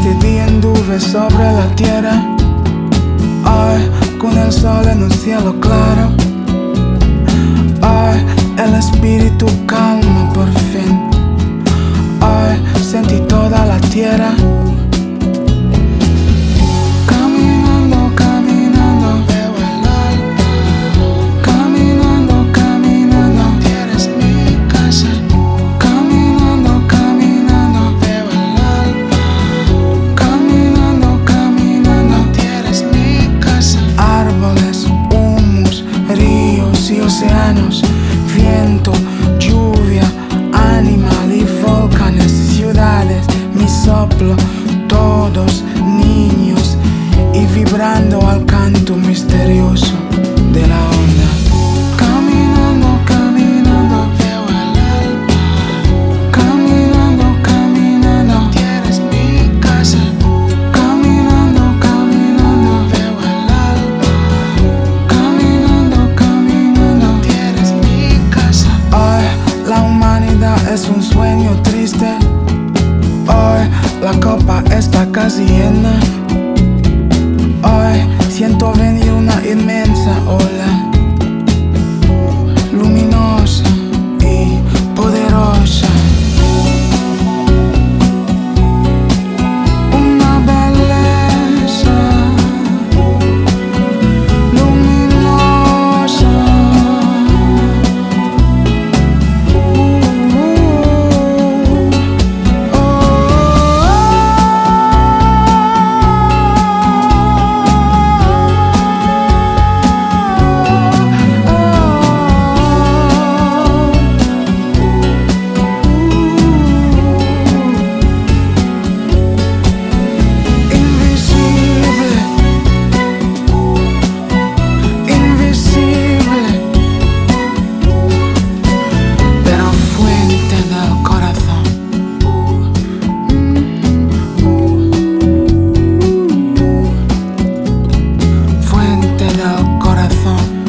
Este día anduve sobre la tierra, hoy con el sol en un cielo claro. Hoy el espíritu calma por fin. Hoy sentí toda la tierra. Caminando, caminando, veo el alba. Caminando, caminando, tienes mi casa. Caminando, caminando, veo el alba. Caminando, caminando, tienes mi casa. Árboles, humus, ríos y océanos, viento, lluvia, animal y volcanes, ciudades, mi soplo, todos niños y vibrando al canto misterioso de la onda. Caminando, caminando, veo el alba. Caminando, caminando, tienes mi casa. Caminando, caminando, veo el alba. Caminando, caminando, tienes mi casa. Hoy la humanidad es un sueño triste. Hoy la copa está casi llena. Hoy siento venir una inmensa ola, luminosa y poderosa. Una belleza luminosa. Fuente del corazón.